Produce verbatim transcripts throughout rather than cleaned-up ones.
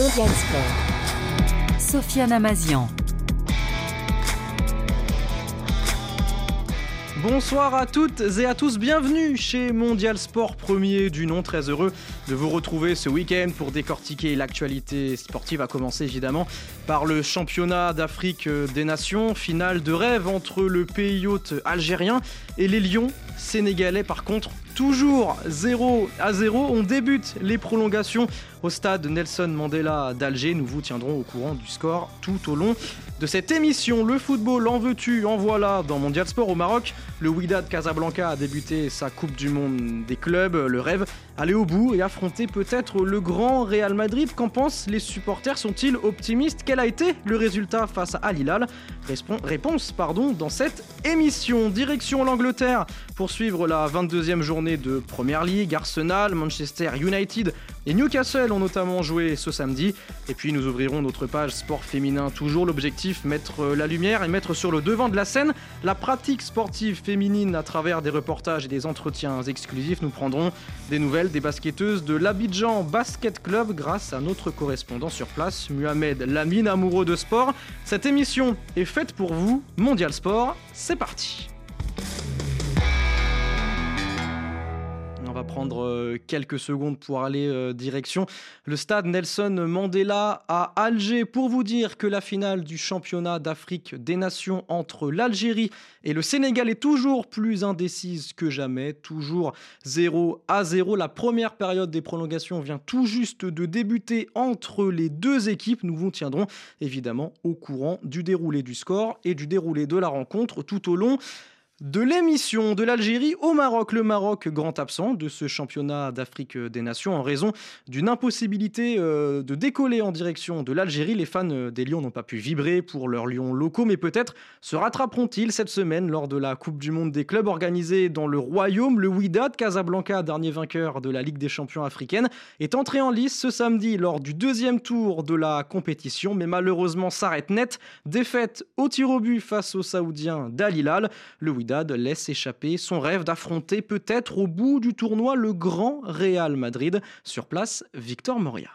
Mondial Sport. Sofiane Amazian. Bonsoir à toutes et à tous, bienvenue chez Mondial Sport, premier du nom, très heureux de vous retrouver ce week-end pour décortiquer l'actualité sportive, à commencer évidemment par le championnat d'Afrique des Nations, finale de rêve entre le pays hôte algérien et les Lions sénégalais. Par contre, toujours zéro à zéro, on débute les prolongations au stade Nelson Mandela d'Alger. Nous vous tiendrons au courant du score tout au long de cette émission. Le football, en veux-tu, en voilà dans Mondial Sport. Au Maroc, le Wydad Casablanca a débuté sa Coupe du Monde des clubs. Le rêve, aller au bout et affronter peut-être le grand Real Madrid. Qu'en pensent les supporters? Sont-ils optimistes? Quel a été le résultat face à Al Hilal? Réponse pardon, dans cette émission. Direction l'Angleterre pour suivre la vingt-deuxième journée de Premier League. Arsenal, Manchester United et Newcastle ont notamment joué ce samedi. Et puis nous ouvrirons notre page sport féminin. Toujours l'objectif, mettre la lumière et mettre sur le devant de la scène la pratique sportive féminine à travers des reportages et des entretiens exclusifs. Nous prendrons des nouvelles des basketteuses de l'Abidjan Basket Club grâce à notre correspondant sur place, Mohamed Lamine, amoureux de sport. Cette émission est faite pour vous. Mondial Sport, c'est parti. On va prendre quelques secondes pour aller euh, direction le stade Nelson Mandela à Alger pour vous dire que la finale du championnat d'Afrique des Nations entre l'Algérie et le Sénégal est toujours plus indécise que jamais, toujours zéro à zéro. La première période des prolongations vient tout juste de débuter entre les deux équipes. Nous vous tiendrons évidemment au courant du déroulé du score et du déroulé de la rencontre tout au long de l'émission. De l'Algérie au Maroc. Le Maroc, grand absent de ce championnat d'Afrique des Nations en raison d'une impossibilité euh, de décoller en direction de l'Algérie. Les fans des Lions n'ont pas pu vibrer pour leurs Lions locaux, mais peut-être se rattraperont-ils cette semaine lors de la Coupe du Monde des clubs organisée dans le Royaume. Le Wydad Casablanca, dernier vainqueur de la Ligue des champions africaine, est entré en lice ce samedi lors du deuxième tour de la compétition, mais malheureusement s'arrête net. Défaite au tir au but face aux Saoudiens d'Al Hilal. Le Wydad laisse échapper son rêve d'affronter peut-être au bout du tournoi le grand Real Madrid. Sur place, Victor Moria.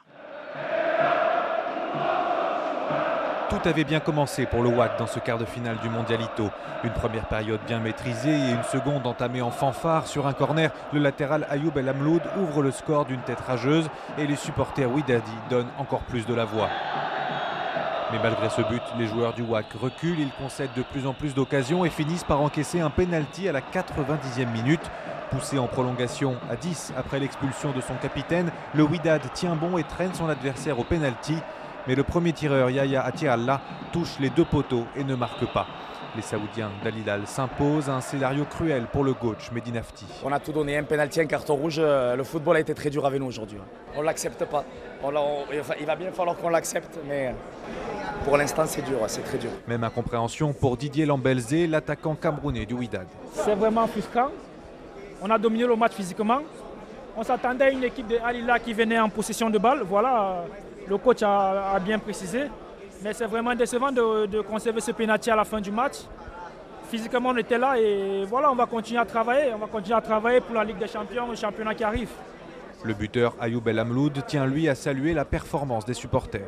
Tout avait bien commencé pour le W A C dans ce quart de finale du Mondialito. Une première période bien maîtrisée et une seconde entamée en fanfare sur un corner. Le latéral Ayoub El Amloud ouvre le score d'une tête rageuse et les supporters wydadi donnent encore plus de la voix. Mais malgré ce but, les joueurs du W A C reculent, ils concèdent de plus en plus d'occasions et finissent par encaisser un pénalty à la quatre-vingt-dixième minute. Poussé en prolongation à dix après l'expulsion de son capitaine, le Wydad tient bon et traîne son adversaire au pénalty. Mais le premier tireur, Yahya Atiallah, touche les deux poteaux et ne marque pas. Les Saoudiens d'Al Hilal s'imposent, un scénario cruel pour le coach Mehdi Nafti. On a tout donné, un pénalty, un carton rouge. Le football a été très dur avec nous aujourd'hui. On ne l'accepte pas. On, on, il va bien falloir qu'on l'accepte, mais pour l'instant c'est dur, c'est très dur. Même incompréhension pour Didier Lambelzé, l'attaquant camerounais du Wydad. C'est vraiment frustrant. On a dominé le match physiquement. On s'attendait à une équipe de Al Hilal qui venait en possession de balle. Voilà, le coach a, a bien précisé. Mais c'est vraiment décevant de, de conserver ce pénalty à la fin du match. Physiquement, on était là et voilà, on va continuer à travailler. On va continuer à travailler pour la Ligue des Champions, le championnat qui arrive. Le buteur Ayoub El Amloud tient lui à saluer la performance des supporters.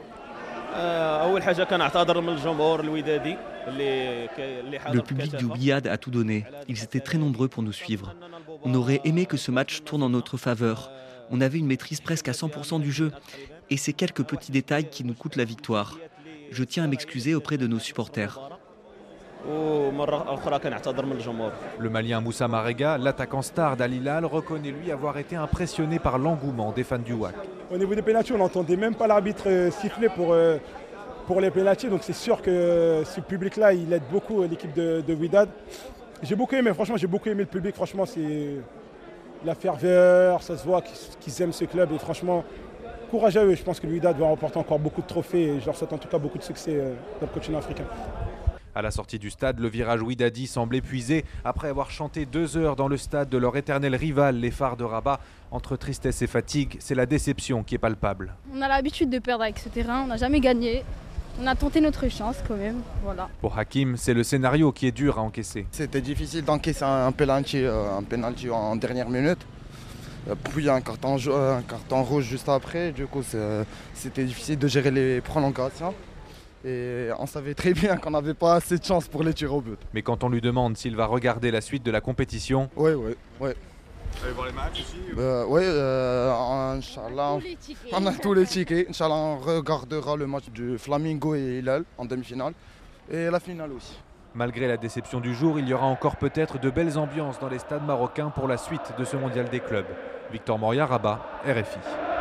Le public du Wydad a tout donné. Ils étaient très nombreux pour nous suivre. On aurait aimé que ce match tourne en notre faveur. On avait une maîtrise presque à cent pour cent du jeu. Et c'est quelques petits détails qui nous coûtent la victoire. Je tiens à m'excuser auprès de nos supporters. Le Malien Moussa Marega, l'attaquant star d'Al Hilal, reconnaît lui avoir été impressionné par l'engouement des fans du W A C. Au niveau des pénaltys, on n'entendait même pas l'arbitre siffler pour, pour les pénaltys. Donc c'est sûr que ce public-là, il aide beaucoup l'équipe de, de Wydad. J'ai beaucoup aimé, franchement, j'ai beaucoup aimé le public. Franchement, c'est la ferveur, ça se voit qu'ils aiment ce club. Et franchement, courage à eux. Je pense que le Wydad va remporter encore beaucoup de trophées. Et je leur souhaite en tout cas beaucoup de succès dans le continent africain. À la sortie du stade, le virage Wydadi semble épuisé après avoir chanté deux heures dans le stade de leur éternel rival, les Phares de Rabat. Entre tristesse et fatigue, c'est la déception qui est palpable. On a l'habitude de perdre avec ce terrain, on n'a jamais gagné. On a tenté notre chance quand même, voilà. Pour Hakim, c'est le scénario qui est dur à encaisser. C'était difficile d'encaisser un penalty, un penalty en dernière minute. Puis il y a un carton, un carton rouge juste après, du coup c'était difficile de gérer les prolongations. Et on savait très bien qu'on n'avait pas assez de chance pour les tirs au but. Mais quand on lui demande s'il va regarder la suite de la compétition... Oui, oui, oui. Vous allez voir les matchs aussi euh, Oui, euh, Inch'Allah, on a tous les tickets. Inch'Allah, on regardera le match du Flamingo et Hilal en demi-finale. Et la finale aussi. Malgré la déception du jour, il y aura encore peut-être de belles ambiances dans les stades marocains pour la suite de ce mondial des clubs. Victor Moria, Rabat, R F I.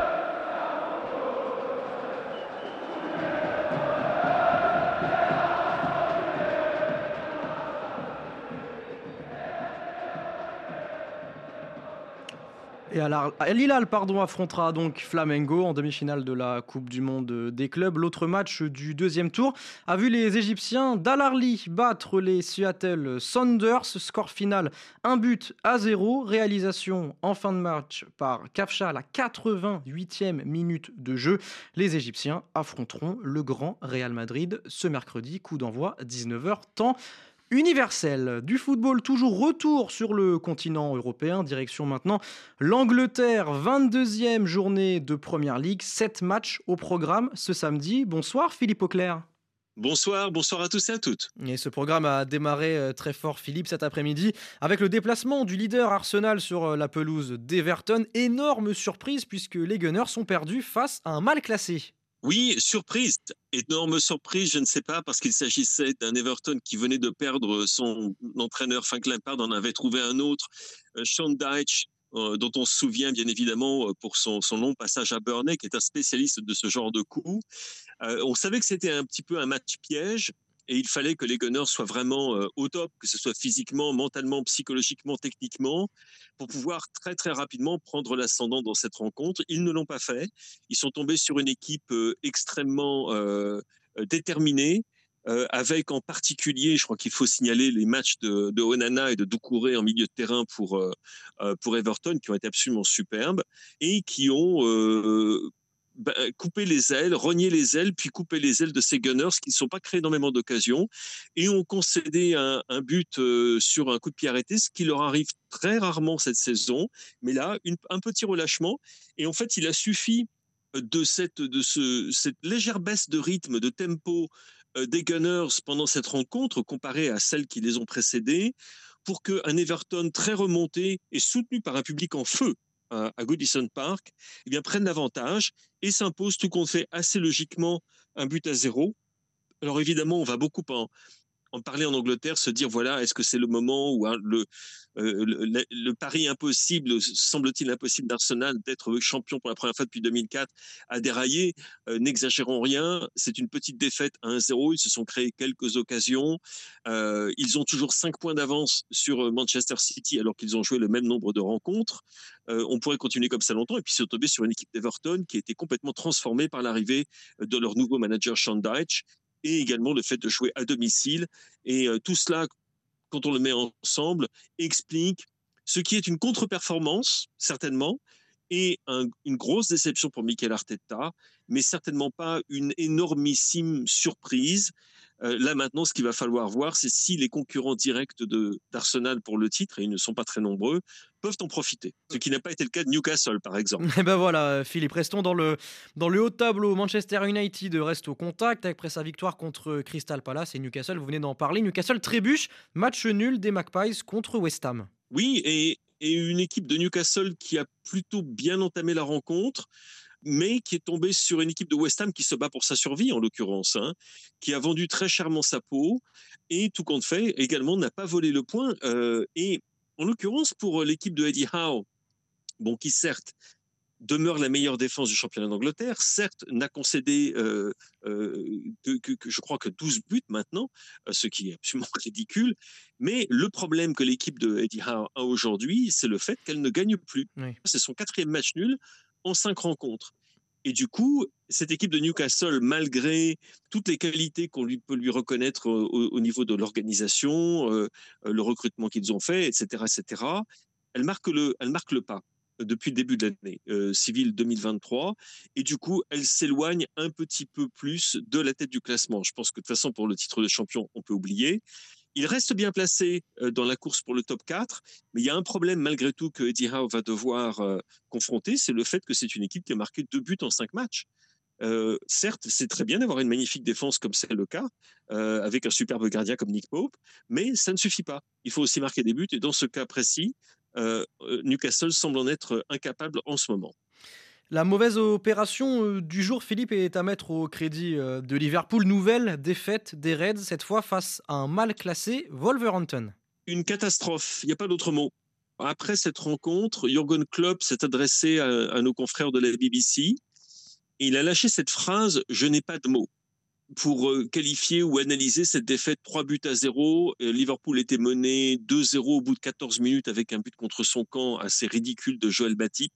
Et Al-Hilal pardon, affrontera donc Flamengo en demi-finale de la Coupe du Monde des clubs. L'autre match du deuxième tour a vu les Égyptiens d'Al Ahly battre les Seattle Sounders. Score final un but à zéro. Réalisation en fin de match par Kafcha à la quatre-vingt-huitième minute de jeu. Les Égyptiens affronteront le grand Real Madrid ce mercredi. Coup d'envoi dix-neuf heures temps universel. Du football, toujours retour sur le continent européen, direction maintenant l'Angleterre, vingt-deuxième journée de Première Ligue, sept matchs au programme ce samedi. Bonsoir Philippe Auclair. Bonsoir, bonsoir à tous et à toutes. Et ce programme a démarré très fort, Philippe, cet après-midi, avec le déplacement du leader Arsenal sur la pelouse d'Everton. Énorme surprise puisque les Gunners sont perdus face à un mal classé. Oui, surprise, énorme surprise, je ne sais pas, parce qu'il s'agissait d'un Everton qui venait de perdre son entraîneur, Frank Lampard, en avait trouvé un autre, Sean Dyche, euh, dont on se souvient bien évidemment pour son, son long passage à Burnley, qui est un spécialiste de ce genre de coups. Euh, on savait que c'était un petit peu un match piège, et il fallait que les Gunners soient vraiment euh, au top, que ce soit physiquement, mentalement, psychologiquement, techniquement, pour pouvoir très très rapidement prendre l'ascendant dans cette rencontre. Ils ne l'ont pas fait. Ils sont tombés sur une équipe euh, extrêmement euh, déterminée, euh, avec en particulier, je crois qu'il faut signaler les matchs de, de Onana et de Doucouré en milieu de terrain pour, euh, pour Everton, qui ont été absolument superbes, et qui ont... Euh, Ben, couper les ailes, rogner les ailes, puis couper les ailes de ces Gunners qui ne sont pas créés énormément d'occasions et ont concédé un, un but euh, sur un coup de pied arrêté, ce qui leur arrive très rarement cette saison. Mais là, une, un petit relâchement. Et en fait, il a suffi de cette, de ce, cette légère baisse de rythme, de tempo euh, des Gunners pendant cette rencontre, comparée à celles qui les ont précédées, pour qu'un Everton très remonté et soutenu par un public en feu à Goodison Park, eh bien, prennent l'avantage et s'imposent tout compte fait assez logiquement un but à zéro. Alors évidemment, on va beaucoup en, en parler en Angleterre, se dire voilà, est-ce que c'est le moment où hein, le, euh, le, le pari impossible, semble-t-il impossible d'Arsenal d'être champion pour la première fois depuis deux mille quatre a déraillé. Euh, n'exagérons rien, c'est une petite défaite à un zéro, ils se sont créés quelques occasions, euh, ils ont toujours cinq points d'avance sur Manchester City alors qu'ils ont joué le même nombre de rencontres. Euh, on pourrait continuer comme ça longtemps et puis se tomber sur une équipe d'Everton qui a été complètement transformée par l'arrivée de leur nouveau manager Sean Dyche, et également le fait de jouer à domicile. Et euh, tout cela, quand on le met ensemble, explique ce qui est une contre-performance, certainement, et un, une grosse déception pour Mikel Arteta, mais certainement pas une énormissime surprise. Euh, là maintenant, ce qu'il va falloir voir, c'est si les concurrents directs de, d'Arsenal pour le titre, et ils ne sont pas très nombreux, peuvent en profiter. Ce qui n'a pas été le cas de Newcastle, par exemple. Et ben voilà, Philippe, restons dans le, dans le haut de tableau. Manchester United reste au contact après sa victoire contre Crystal Palace et Newcastle, vous venez d'en parler. Newcastle trébuche, match nul des Magpies contre West Ham. Oui, et, et une équipe de Newcastle qui a plutôt bien entamé la rencontre, mais qui est tombée sur une équipe de West Ham qui se bat pour sa survie, en l'occurrence, hein, qui a vendu très chèrement sa peau, et tout compte fait, également n'a pas volé le point. Euh, et en l'occurrence, pour l'équipe de Eddie Howe, bon, qui certes demeure la meilleure défense du championnat d'Angleterre, certes n'a concédé euh, euh, que, que, que je crois que douze buts maintenant, ce qui est absolument ridicule, mais le problème que l'équipe de Eddie Howe a aujourd'hui, c'est le fait qu'elle ne gagne plus. Oui. C'est son quatrième match nul en cinq rencontres. Et du coup, cette équipe de Newcastle, malgré toutes les qualités qu'on lui, peut lui reconnaître au, au niveau de l'organisation, euh, le recrutement qu'ils ont fait, et cetera, et cetera, elle marque le, elle marque le pas depuis le début de l'année euh, civile deux mille vingt-trois. Et du coup, elle s'éloigne un petit peu plus de la tête du classement. Je pense que de toute façon, pour le titre de champion, on peut oublier. Il reste bien placé dans la course pour le top quatre, mais il y a un problème malgré tout que Eddie Howe va devoir euh, confronter, c'est le fait que c'est une équipe qui a marqué deux buts en cinq matchs. Euh, certes, c'est très bien d'avoir une magnifique défense comme c'est le cas, euh, avec un superbe gardien comme Nick Pope, mais ça ne suffit pas. Il faut aussi marquer des buts, et dans ce cas précis, euh, Newcastle semble en être incapable en ce moment. La mauvaise opération du jour, Philippe, est à mettre au crédit de Liverpool. Nouvelle défaite des Reds, cette fois face à un mal classé Wolverhampton. Une catastrophe, il n'y a pas d'autre mot. Après cette rencontre, Jürgen Klopp s'est adressé à, à nos confrères de la B B C. Et il a lâché cette phrase « je n'ai pas de mots » pour qualifier ou analyser cette défaite trois buts à zéro. Liverpool était mené deux zéro au bout de quatorze minutes avec un but contre son camp assez ridicule de Joël Matip.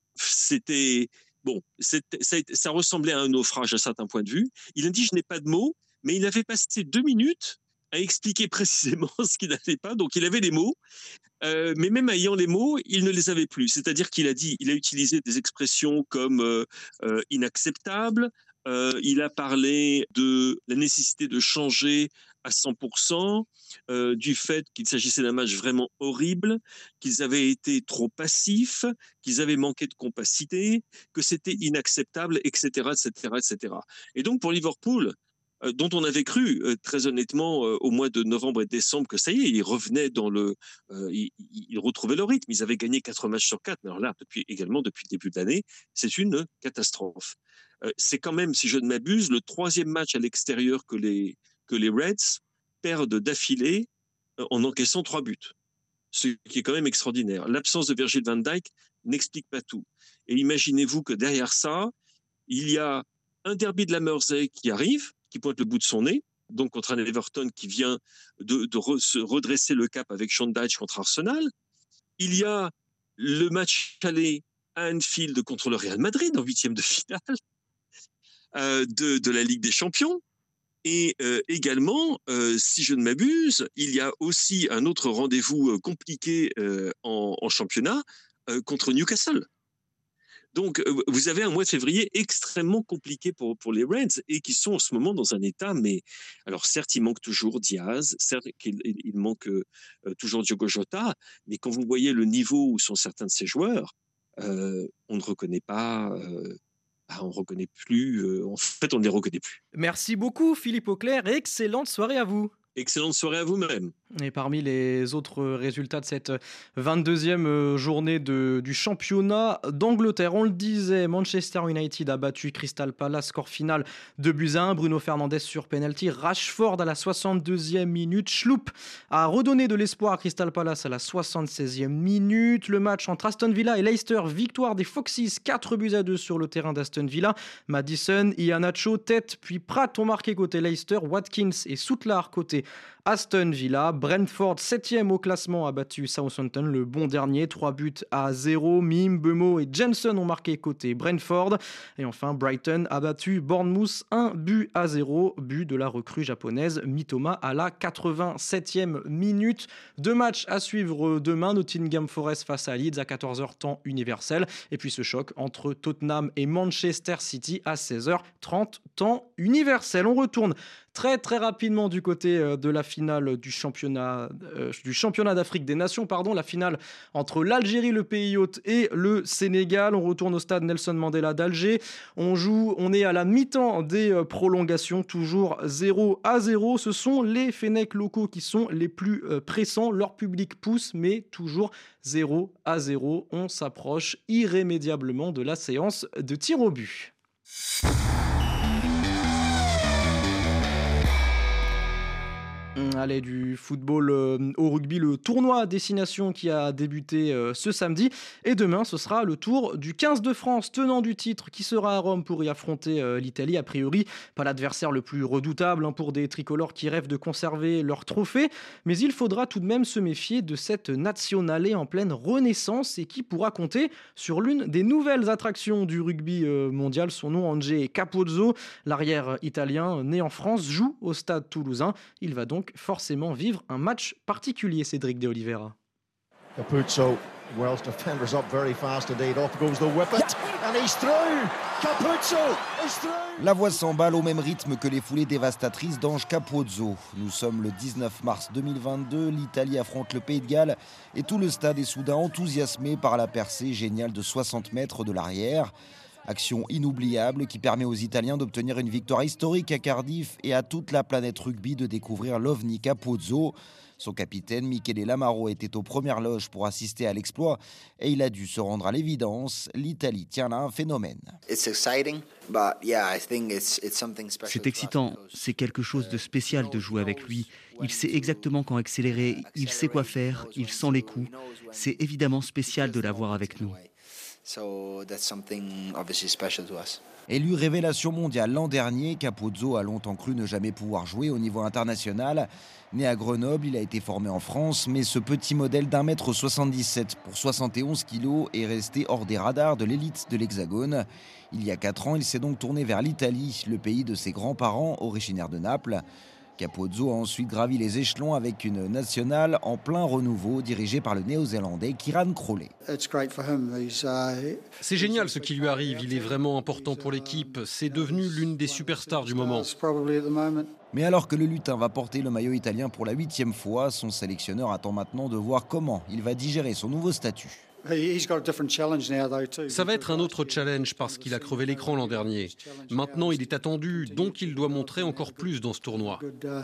C'était bon, c'était, ça, ça ressemblait à un naufrage à certains points de vue. Il a dit je n'ai pas de mots, mais il avait passé deux minutes à expliquer précisément ce qui n'allait pas. Donc il avait les mots, euh, mais même ayant les mots, il ne les avait plus. C'est-à-dire qu'il a dit, il a utilisé des expressions comme euh, euh, inacceptable. Euh, il a parlé de la nécessité de changer à cent pour cent, euh, du fait qu'il s'agissait d'un match vraiment horrible, qu'ils avaient été trop passifs, qu'ils avaient manqué de compacité, que c'était inacceptable, et cetera, et cetera, et cetera. Et donc pour Liverpool, euh, dont on avait cru euh, très honnêtement euh, au mois de novembre et décembre que ça y est, ils revenaient dans le, euh, ils, ils retrouvaient le rythme. Ils avaient gagné quatre matchs sur quatre, mais alors là, depuis également depuis le début de l'année, c'est une catastrophe. Euh, c'est quand même, si je ne m'abuse, le troisième match à l'extérieur que les que les Reds perdent d'affilée en encaissant trois buts, ce qui est quand même extraordinaire. L'absence de Virgil van Dijk n'explique pas tout. Et imaginez-vous que derrière ça, il y a un derby de la Mersey qui arrive, qui pointe le bout de son nez, donc contre un Everton qui vient de, de re, se redresser le cap avec Sean Dyche contre Arsenal. Il y a le match aller à Anfield contre le Real Madrid en huitième de finale euh, de, de la Ligue des Champions. Et euh, également, euh, si je ne m'abuse, il y a aussi un autre rendez-vous euh, compliqué euh, en, en championnat euh, contre Newcastle. Donc, euh, vous avez un mois de février extrêmement compliqué pour, pour les Reds et qui sont en ce moment dans un état, mais alors certes, il manque toujours Diaz, certes, il, il manque euh, toujours Diogo Jota, mais quand vous voyez le niveau où sont certains de ces joueurs, euh, on ne reconnaît pas... Euh, Ah, on reconnaît plus, euh, en fait on ne les reconnaît plus. Merci beaucoup Philippe Auclair et excellente soirée à vous. Excellente soirée à vous-même. Et parmi les autres résultats de cette vingt-deuxième journée de, du championnat d'Angleterre, on le disait, Manchester United a battu Crystal Palace, score final deux buts à un, Bruno Fernandes sur penalty, Rashford à la soixante-deuxième minute, Schlupp a redonné de l'espoir à Crystal Palace à la soixante-seizième minute, le match entre Aston Villa et Leicester, victoire des Foxes, quatre buts à deux sur le terrain d'Aston Villa, Maddison, Iheanacho, Tête puis Pratt ont marqué côté Leicester, Watkins et Soutlar côté Aston Villa, Brentford septième au classement a battu Southampton, le bon dernier, trois buts à zéro, Mim, Bemo et Jensen ont marqué côté Brentford, et enfin Brighton a battu Bournemouth un but à zéro, but de la recrue japonaise Mitoma à la quatre-vingt-septième minute. Deux matchs à suivre demain, Nottingham Forest face à Leeds à quatorze heures temps universel, et puis ce choc entre Tottenham et Manchester City à seize heures trente temps universel. On retourne très très rapidement du côté de la finale du championnat, euh, du championnat d'Afrique des Nations, pardon, la finale entre l'Algérie, le pays hôte, et le Sénégal. On retourne au stade Nelson Mandela d'Alger. On joue, on est à la mi-temps des prolongations, toujours zéro à zéro. Ce sont les Fennecs locaux qui sont les plus pressants. Leur public pousse, mais toujours zéro à zéro. On s'approche irrémédiablement de la séance de tir au but. Allez, du football euh, au rugby, le tournoi Destination qui a débuté euh, ce samedi. Et demain, ce sera le tour du quinze de France, tenant du titre, qui sera à Rome pour y affronter euh, l'Italie. A priori, pas l'adversaire le plus redoutable hein, pour des tricolores qui rêvent de conserver leur trophée. Mais il faudra tout de même se méfier de cette nationale en pleine renaissance et qui pourra compter sur l'une des nouvelles attractions du rugby euh, mondial. Son nom, André Capozzo, l'arrière italien né en France, joue au stade toulousain. Il va donc forcément vivre un match particulier, Cédric de Oliveira. Capuzzo Welsh defenders up very fast indeed. Off goes the whippet, and he's through. Capuzzo is through. La voix s'emballe au même rythme que les foulées dévastatrices d'Ange Capozzo. Nous sommes le dix-neuf mars deux mille vingt-deux, l'Italie affronte le Pays de Galles et tout le stade est soudain enthousiasmé par la percée géniale de soixante mètres de l'arrière. Action inoubliable qui permet aux Italiens d'obtenir une victoire historique à Cardiff et à toute la planète rugby de découvrir l'OVNI Capozzo. Son capitaine, Michele Lamaro, était aux premières loges pour assister à l'exploit et il a dû se rendre à l'évidence. L'Italie tient là un phénomène. C'est excitant, c'est quelque chose de spécial de jouer avec lui. Il sait exactement quand accélérer, il sait quoi faire, il sent les coups. C'est évidemment spécial de l'avoir avec nous. Élu révélation mondiale l'an dernier, Capozzo a longtemps cru ne jamais pouvoir jouer au niveau international. Né à Grenoble, il a été formé en France, mais ce petit modèle d'un mètre soixante-dix-sept pour soixante et onze kilos est resté hors des radars de l'élite de l'Hexagone. Il y a quatre ans, il s'est donc tourné vers l'Italie, le pays de ses grands-parents, originaires de Naples. Capozzo a ensuite gravi les échelons avec une nationale en plein renouveau dirigée par le néo-zélandais Kieran Crowley. C'est génial ce qui lui arrive, il est vraiment important pour l'équipe, c'est devenu l'une des superstars du moment. Mais alors que le lutin va porter le maillot italien pour la huitième fois, son sélectionneur attend maintenant de voir comment il va digérer son nouveau statut. Ça va être un autre challenge parce qu'il a crevé l'écran l'an dernier. Maintenant, il est attendu, donc il doit montrer encore plus dans ce tournoi.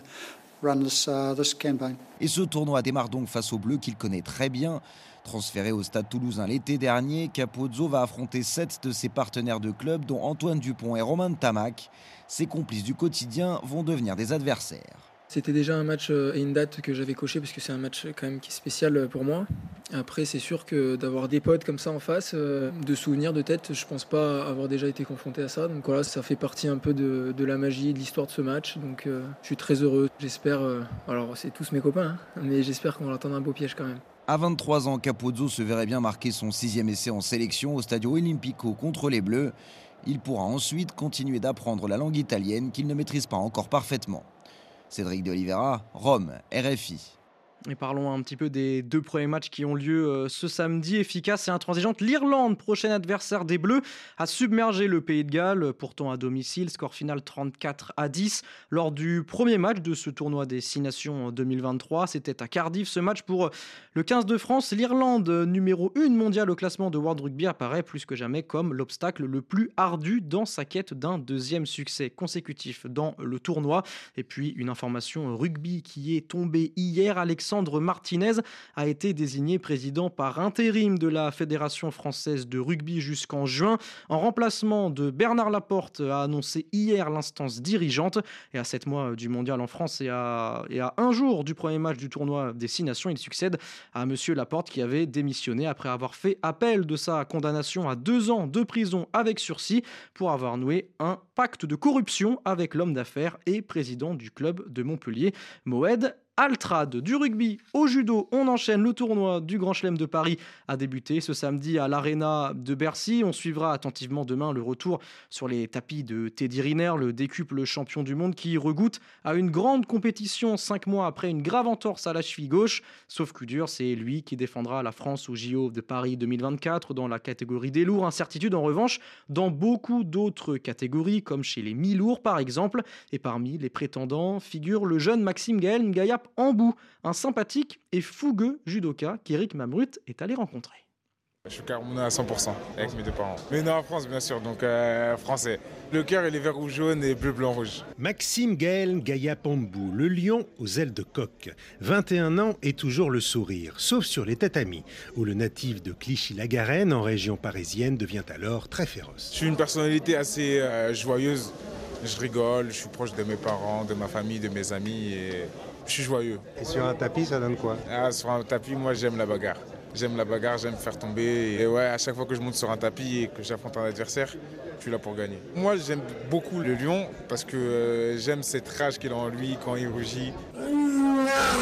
Et ce tournoi démarre donc face aux Bleus qu'il connaît très bien. Transféré au Stade Toulousain l'été dernier, Capozzo va affronter sept de ses partenaires de club, dont Antoine Dupont et Romain Tamac. Ses complices du quotidien vont devenir des adversaires. C'était déjà un match et une date que j'avais coché parce que c'est un match quand même qui est spécial pour moi. Après, c'est sûr que d'avoir des potes comme ça en face, de souvenirs, de tête, je pense pas avoir déjà été confronté à ça. Donc voilà, ça fait partie un peu de, de la magie, de l'histoire de ce match. Donc euh, je suis très heureux. J'espère, euh, alors c'est tous mes copains, hein, mais j'espère qu'on va attendre un beau piège quand même. À vingt-trois ans, Capozzo se verrait bien marquer son sixième essai en sélection au Stadio Olimpico contre les Bleus. Il pourra ensuite continuer d'apprendre la langue italienne qu'il ne maîtrise pas encore parfaitement. Cédric de Oliveira, Rome, R F I. Et parlons un petit peu des deux premiers matchs qui ont lieu euh, ce samedi. Efficace et intransigeante, l'Irlande, prochain adversaire des Bleus, a submergé le Pays de Galles, pourtant à domicile. Score final trente-quatre à dix. Lors du premier match de ce tournoi des Six Nations deux mille vingt-trois, c'était à Cardiff. Ce match pour le quinze de France. L'Irlande, numéro un mondial au classement de World Rugby, apparaît plus que jamais comme l'obstacle le plus ardu dans sa quête d'un deuxième succès consécutif dans le tournoi. Et puis une information rugby qui est tombée hier. Alexandre Martinez a été désigné président par intérim de la Fédération française de rugby jusqu'en juin. En remplacement de Bernard Laporte, a annoncé hier l'instance dirigeante. Et à sept mois du mondial en France et à, et à un jour du premier match du tournoi des Six Nations, il succède à monsieur Laporte qui avait démissionné après avoir fait appel de sa condamnation à deux ans de prison avec sursis pour avoir noué un pacte de corruption avec l'homme d'affaires et président du club de Montpellier, Moed Altrad. Du rugby au judo, on enchaîne. Le tournoi du Grand Chelem de Paris a débuté ce samedi à l'Arena de Bercy. On suivra attentivement demain le retour sur les tapis de Teddy Riner, le décuple champion du monde qui regoute à une grande compétition cinq mois après une grave entorse à la cheville gauche. Sauf coup dur, c'est lui qui défendra la France au J O de Paris deux mille vingt-quatre dans la catégorie des lourds. Incertitude en revanche dans beaucoup d'autres catégories comme chez les mi-lourds par exemple. Et parmi les prétendants figure le jeune Maxime Gaël Ngayap Ambou, un sympathique et fougueux judoka qu'Éric Mamrut est allé rencontrer. Je suis camerounais à cent pour cent avec mes deux parents. Mais non, en France bien sûr, donc euh, français. Le cœur il est vert, rouge, jaune et bleu, blanc, rouge. Maxime Gaël Ngayap Ambou, le lion aux ailes de coq. vingt et un ans et toujours le sourire, sauf sur les tatamis, où le natif de Clichy-la-Garenne, en région parisienne, devient alors très féroce. Je suis une personnalité assez euh, joyeuse. Je rigole, je suis proche de mes parents, de ma famille, de mes amis et je suis joyeux. Et sur un tapis, ça donne quoi? Ah, sur un tapis, moi j'aime la bagarre. J'aime la bagarre, j'aime faire tomber. Et ouais, à chaque fois que je monte sur un tapis et que j'affronte un adversaire, je suis là pour gagner. Moi, j'aime beaucoup le lion parce que euh, j'aime cette rage qu'il a en lui quand il rugit.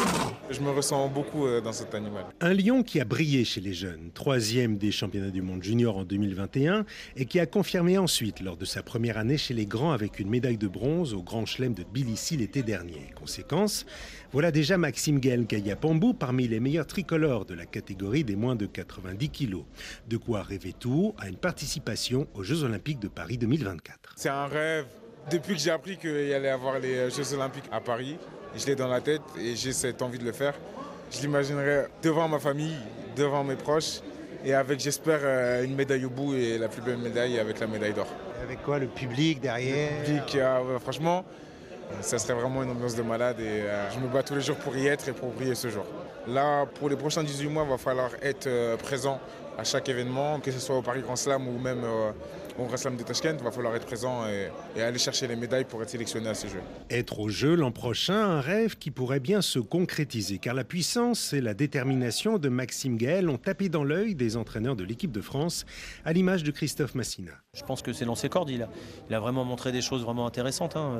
Je me ressens beaucoup dans cet animal. Un lion qui a brillé chez les jeunes, troisième des championnats du monde junior en deux mille vingt et un et qui a confirmé ensuite lors de sa première année chez les grands avec une médaille de bronze au Grand Chelem de Tbilissi l'été dernier. Conséquence, voilà déjà Maxime Gaël Gaya-Pambou parmi les meilleurs tricolores de la catégorie des moins de quatre-vingt-dix kilos. De quoi rêver tout à une participation aux Jeux Olympiques de Paris deux mille vingt-quatre. C'est un rêve. Depuis que j'ai appris qu'il y allait avoir les Jeux Olympiques à Paris, je l'ai dans la tête et j'ai cette envie de le faire. Je l'imaginerai devant ma famille, devant mes proches et avec, j'espère, une médaille au bout et la plus belle médaille avec la médaille d'or. Avec quoi, le public derrière? Le public, euh, franchement, ça serait vraiment une ambiance de malade et euh, je me bats tous les jours pour y être et pour briller ce jour. Là, pour les prochains dix-huit mois, il va falloir être euh, présent à chaque événement, que ce soit au Paris Grand Slam ou même euh, au Grand Slam de Tashkent, il va falloir être présent et, et aller chercher les médailles pour être sélectionné à ces Jeux. Être aux Jeux l'an prochain, un rêve qui pourrait bien se concrétiser, car la puissance et la détermination de Maxime Gaël ont tapé dans l'œil des entraîneurs de l'équipe de France, à l'image de Christophe Massina. Je pense que c'est dans ses cordes, il a, il a vraiment montré des choses vraiment intéressantes. Hein.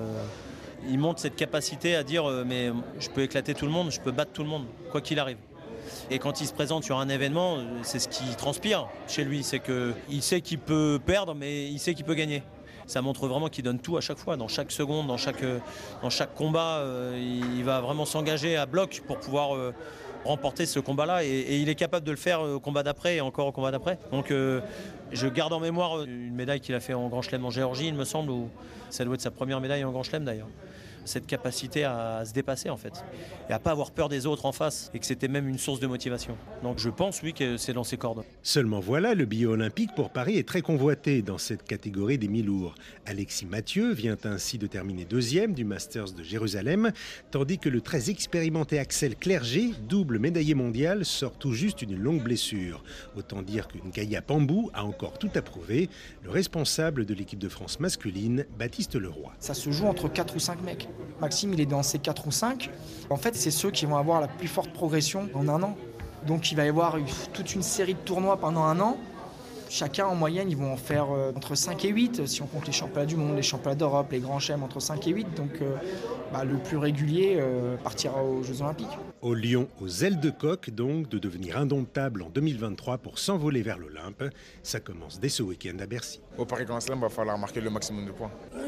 Il montre cette capacité à dire euh, mais je peux éclater tout le monde, je peux battre tout le monde, quoi qu'il arrive. Et quand il se présente sur un événement, c'est ce qui transpire chez lui, c'est qu'il sait qu'il peut perdre, mais il sait qu'il peut gagner. Ça montre vraiment qu'il donne tout à chaque fois, dans chaque seconde, dans chaque, dans chaque combat. Euh, il va vraiment s'engager à bloc pour pouvoir euh, remporter ce combat-là. Et, et il est capable de le faire au combat d'après et encore au combat d'après. Donc euh, je garde en mémoire une médaille qu'il a fait en Grand Chelem en Géorgie, il me semble, ou ça doit être sa première médaille en Grand Chelem d'ailleurs. Cette capacité à se dépasser en fait, et à pas avoir peur des autres en face, et que c'était même une source de motivation. Donc je pense oui que c'est dans ses cordes. Seulement voilà, le billet olympique pour Paris est très convoité dans cette catégorie des mi-lourds. Alexis Mathieu vient ainsi de terminer deuxième du Masters de Jérusalem, tandis que le très expérimenté Axel Clerget, double médaillé mondial, sort tout juste une longue blessure. Autant dire qu'une Gaya-Pambou a encore tout à prouver. Le responsable de l'équipe de France masculine, Baptiste Leroy. Ça se joue entre quatre ou cinq mecs. Maxime, il est dans ces quatre ou cinq. En fait, c'est ceux qui vont avoir la plus forte progression en un an. Donc, il va y avoir toute une série de tournois pendant un an. Chacun, en moyenne, ils vont en faire euh, entre cinq et huit, si on compte les championnats du monde, les championnats d'Europe, les grands chelems, entre cinq et huit. Donc, euh, bah, le plus régulier euh, partira aux Jeux Olympiques. Au Lion, aux ailes de coq, donc, de devenir indomptable en deux mille vingt-trois pour s'envoler vers l'Olympe. Ça commence dès ce week-end à Bercy. Au Paris Grand Slam, il va falloir marquer le maximum de points.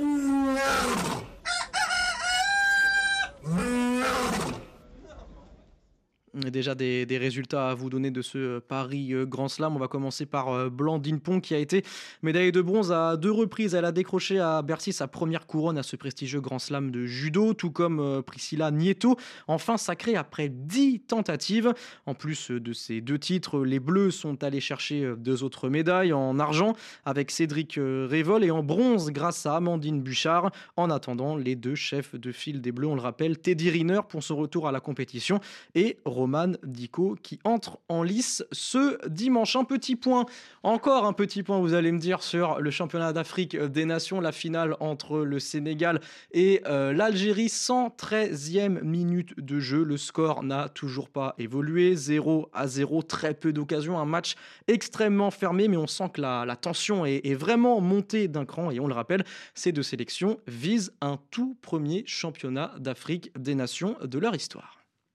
Déjà des, des résultats à vous donner de ce Paris Grand Slam. On va commencer par Blandine Pont qui a été médaillée de bronze à deux reprises. Elle a décroché à Bercy sa première couronne à ce prestigieux Grand Slam de judo, tout comme Priscilla Nieto, enfin sacrée après dix tentatives. En plus de ces deux titres, les Bleus sont allés chercher deux autres médailles en argent avec Cédric Révol et en bronze grâce à Amandine Bouchard. En attendant, les deux chefs de file des Bleus, on le rappelle, Teddy Riner pour son retour à la compétition et Roman Dicot qui entre en lice ce dimanche. Un petit point, encore un petit point, vous allez me dire, sur le championnat d'Afrique des Nations, la finale entre le Sénégal et euh, l'Algérie, cent treizième minute de jeu. Le score n'a toujours pas évolué, zéro à zéro, très peu d'occasions, un match extrêmement fermé, mais on sent que la, la tension est, est vraiment montée d'un cran et on le rappelle, ces deux sélections visent un tout premier championnat d'Afrique des Nations de leur histoire.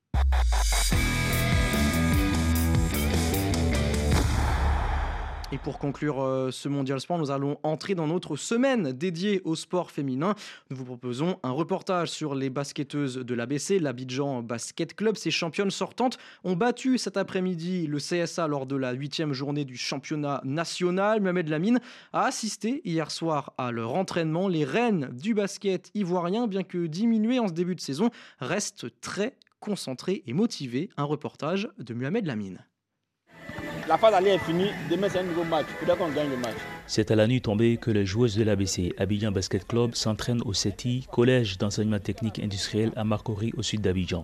Et pour conclure euh, ce Mondial Sport, nous allons entrer dans notre semaine dédiée au sport féminin. Nous vous proposons un reportage sur les basketteuses de l'A B C, l'Abidjan Basket Club. Ces championnes sortantes ont battu cet après-midi le C S A lors de la huitième journée du championnat national. Mohamed Lamine a assisté hier soir à leur entraînement. Les reines du basket ivoirien, bien que diminuées en ce début de saison, restent très concentrées et motivées. Un reportage de Mohamed Lamine. La phase aller est finie, demain c'est un nouveau match, il faudra qu'on gagne le match. C'est à la nuit tombée que les joueuses de l'A B C, Abidjan Basket Club, s'entraînent au C E T I, collège d'enseignement technique industriel à Marcory, au sud d'Abidjan.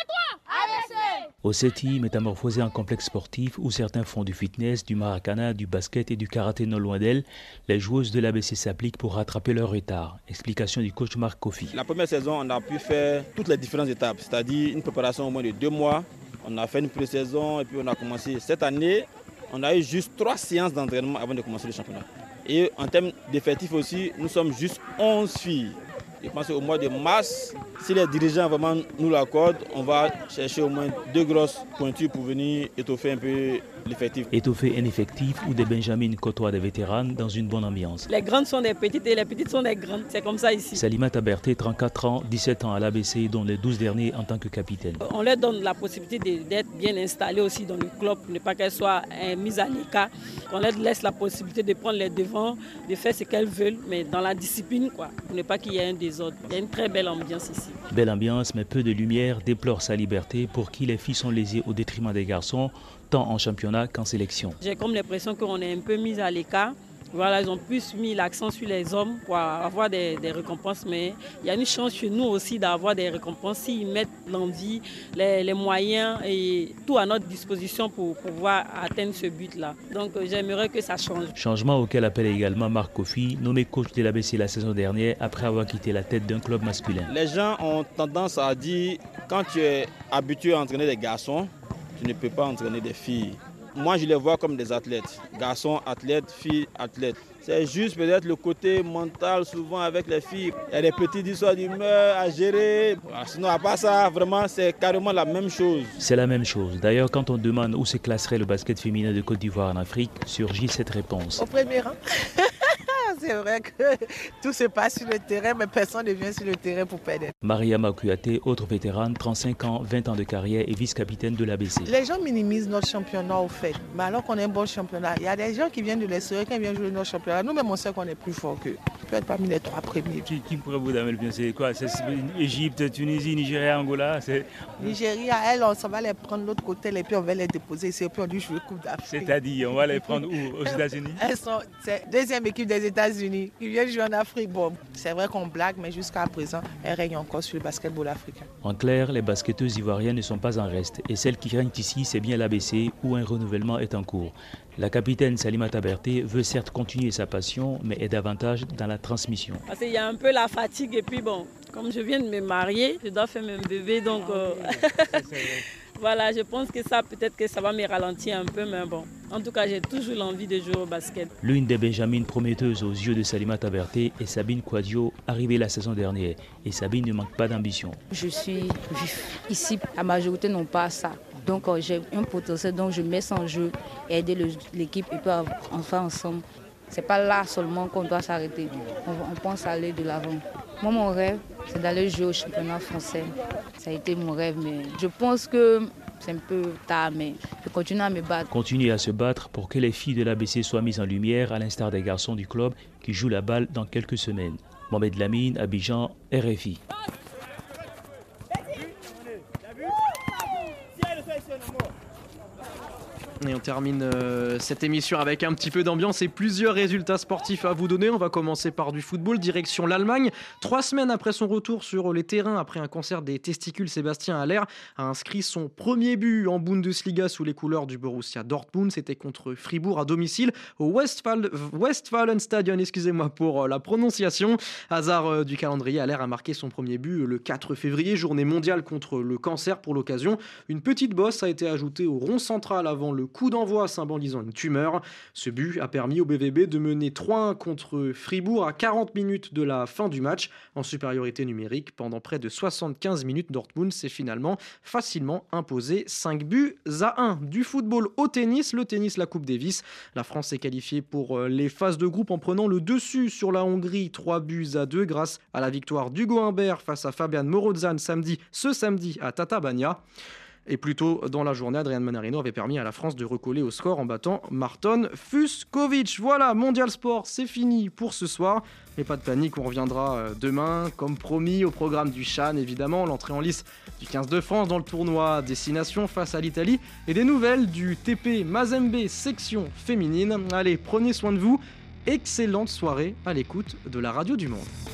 Au C E T I, métamorphosé en complexe sportif où certains font du fitness, du maracana, du basket et du karaté non loin d'elle, les joueuses de l'A B C s'appliquent pour rattraper leur retard. Explication du coach Marc Kofi. La première saison, on a pu faire toutes les différentes étapes, c'est-à-dire une préparation au moins de deux mois. On a fait une pré-saison et puis on a commencé. Cette année, on a eu juste trois séances d'entraînement avant de commencer le championnat. Et en termes d'effectifs aussi, nous sommes juste onze filles. Je pense qu'au mois de mars, si les dirigeants vraiment nous l'accordent, on va chercher au moins deux grosses pointures pour venir étoffer un peu l'effectif. Étoffer un effectif où des Benjamines côtoient des vétérans dans une bonne ambiance. Les grandes sont des petites et les petites sont des grandes. C'est comme ça ici. Salimata Berté, trente-quatre ans, dix-sept ans à l'A B C, dont les douze derniers en tant que capitaine. On leur donne la possibilité d'être bien installées aussi dans le club, pour ne pas qu'elles soient mises à l'écart. On leur laisse la possibilité de prendre les devants, de faire ce qu'elles veulent, mais dans la discipline, quoi, pour ne pas qu'il y ait un désordre. Il y a une très belle ambiance ici. Belle ambiance, mais peu de lumière, déplore sa liberté pour qui les filles sont lésées au détriment des garçons, tant en championnat qu'en sélection. J'ai comme l'impression qu'on est un peu mis à l'écart. Voilà, ils ont plus mis l'accent sur les hommes pour avoir des, des récompenses, mais il y a une chance chez nous aussi d'avoir des récompenses s'ils mettent l'envie, les, les moyens et tout à notre disposition pour pouvoir atteindre ce but-là. Donc j'aimerais que ça change. Changement auquel appelle également Marc Kofi, nommé coach de l'A B C la saison dernière après avoir quitté la tête d'un club masculin. Les gens ont tendance à dire, quand tu es habitué à entraîner des garçons, tu ne peux pas entraîner des filles. Moi, je les vois comme des athlètes. Garçons, athlètes, filles, athlètes. C'est juste peut-être le côté mental, souvent avec les filles. Il y a des petites histoires d'humeur à gérer. Sinon, à part ça, vraiment, c'est carrément la même chose. C'est la même chose. D'ailleurs, quand on demande où se classerait le basket féminin de Côte d'Ivoire en Afrique, surgit cette réponse. Au premier rang. C'est vrai que tout se passe sur le terrain, mais personne ne vient sur le terrain pour perdre. Mariama Kouyaté, autre vétérane, trente-cinq ans, vingt ans de carrière et vice-capitaine de l'A B C. Les gens minimisent notre championnat au fait, mais alors qu'on est un bon championnat, il y a des gens qui viennent de l'extérieur, qui viennent jouer notre championnat. Nous-mêmes, on sait qu'on est plus fort qu'eux. Peut-être parmi les trois premiers. Qui, qui pourrait vous donner le bien? C'est quoi? C'est Égypte, Tunisie, Nigeria, Angola? Nigeria, elles, on va les prendre de l'autre côté et puis on va les déposer ici et puis on dit jouer Coupe d'Afrique. C'est-à-dire, on va les prendre où? Aux États-Unis? Elles sont, c'est deuxième équipe des États-Unis qui viennent jouer en Afrique. Bon, c'est vrai qu'on blague, mais jusqu'à présent, elles règnent encore sur le basketball africain. En clair, les basketteuses ivoiriennes ne sont pas en reste. Et celles qui règnent ici, c'est bien l'A B C où un renouvellement est en cours. La capitaine Salimata Berté veut certes continuer sa passion, mais est davantage dans la transmission. Parce qu'il y a un peu la fatigue et puis bon, comme je viens de me marier, je dois faire mon bébé, donc euh... voilà, je pense que ça, peut-être que ça va me ralentir un peu, mais bon. En tout cas, j'ai toujours l'envie de jouer au basket. L'une des Benjamines prometteuses aux yeux de Salimata Berté est Sabine Kouadio, arrivée la saison dernière. Et Sabine ne manque pas d'ambition. Je suis vif. Ici, la majorité n'ont pas ça. Donc euh, j'ai un potentiel, donc je mets ça en jeu, aider l'équipe et puis enfin ensemble. C'est pas là seulement qu'on doit s'arrêter. On, on pense aller de l'avant. Moi, mon rêve, c'est d'aller jouer au championnat français. Ça a été mon rêve, mais je pense que c'est un peu tard, mais je continue à me battre. Continuer à se battre pour que les filles de l'A B C soient mises en lumière, à l'instar des garçons du club qui jouent la balle dans quelques semaines. Mohamed Lamine, Abidjan, R F I. Et on termine euh, cette émission avec un petit peu d'ambiance et plusieurs résultats sportifs à vous donner. On va commencer par du football, direction l'Allemagne. Trois semaines après son retour sur les terrains, après un cancer des testicules, Sébastien Haller a inscrit son premier but en Bundesliga sous les couleurs du Borussia Dortmund. C'était contre Fribourg à domicile au Westfalen, Westfalenstadion, excusez-moi pour la prononciation. Hasard euh, du calendrier, Haller a marqué son premier but le quatre février, journée mondiale contre le cancer pour l'occasion. Une petite bosse a été ajoutée au rond central avant le coup d'envoi symbolisant une tumeur. Ce but a permis au B V B de mener trois un contre Fribourg à quarante minutes de la fin du match. En supériorité numérique, pendant près de soixante-quinze minutes, Dortmund s'est finalement facilement imposé cinq buts à un. Du football au tennis, le tennis, la Coupe Davis. La France est qualifiée pour les phases de groupe en prenant le dessus sur la Hongrie, trois buts à deux grâce à la victoire d'Hugo Humbert face à Fabian Morozan samedi, ce samedi à Tatabánya. Et plus tôt dans la journée, Adrian Manarino avait permis à la France de recoller au score en battant Marton Fucsovics. Voilà, Mondial Sport, c'est fini pour ce soir. Mais pas de panique, on reviendra demain, comme promis, au programme du Chan, évidemment, l'entrée en lice du quinze de France dans le tournoi Destination face à l'Italie et des nouvelles du T P Mazembe section féminine. Allez, prenez soin de vous. Excellente soirée à l'écoute de la Radio du Monde.